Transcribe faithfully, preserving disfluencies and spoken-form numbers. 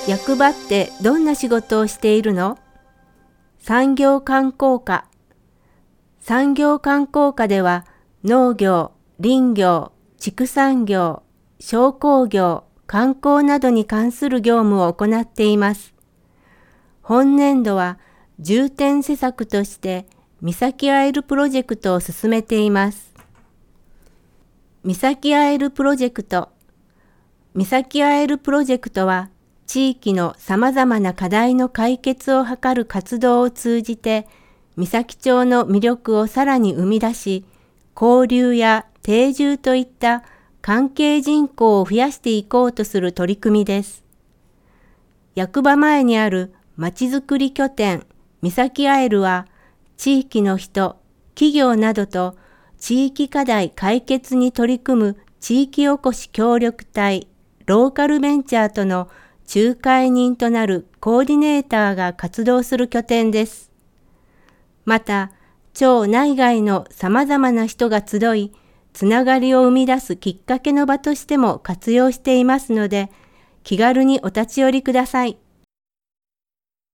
役場ってどんな仕事をしているの？産業観光課。産業観光課では農業、林業、畜産業、商工業、観光などに関する業務を行っています。本年度は重点施策として三崎アイルプロジェクトを進めています。三崎アイルプロジェクト。三崎アイルプロジェクトは地域のさまざまな課題の解決を図る活動を通じて三崎町の魅力をさらに生み出し、交流や定住といった関係人口を増やしていこうとする取り組みです。役場前にあるまちづくり拠点三崎アイルは、地域の人、企業などと地域課題解決に取り組む地域おこし協力隊、ローカルベンチャーとの仲介人となるコーディネーターが活動する拠点です。また、町内外のさまざまな人が集い、つながりを生み出すきっかけの場としても活用していますので、気軽にお立ち寄りください。